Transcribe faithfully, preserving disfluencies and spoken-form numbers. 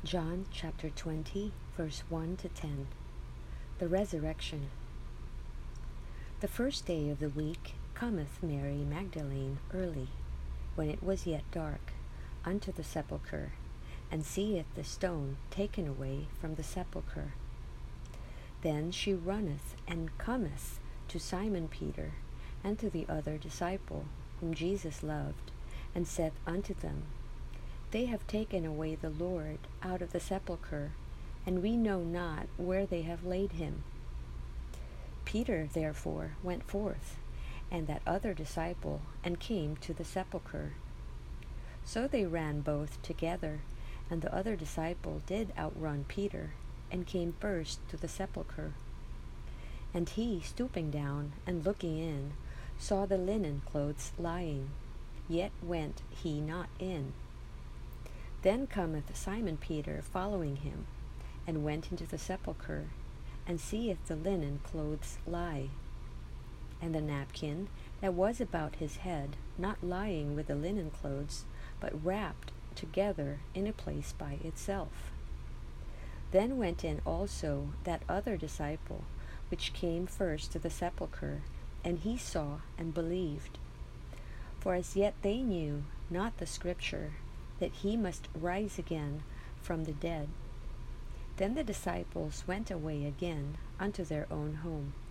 John chapter twenty, verse one to ten. The Resurrection. The first day of the week cometh Mary Magdalene early, when it was yet dark, unto the sepulchre, and seeth the stone taken away from the sepulchre. Then she runneth and cometh to Simon Peter, and to the other disciple, whom Jesus loved, and saith unto them, They have taken away the Lord out of the sepulchre, and we know not where they have laid him. Peter therefore went forth, and that other disciple, and came to the sepulchre. So they ran both together, and the other disciple did outrun Peter, and came first to the sepulchre. And he, stooping down, and looking in, saw the linen clothes lying, yet went he not in. Then cometh Simon Peter following him, and went into the sepulchre, and seeth the linen clothes lie, and the napkin that was about his head not lying with the linen clothes, but wrapped together in a place by itself. Then went in also that other disciple, which came first to the sepulchre, and he saw and believed. For as yet they knew not the scripture, that he must rise again from the dead. Then the disciples went away again unto their own home.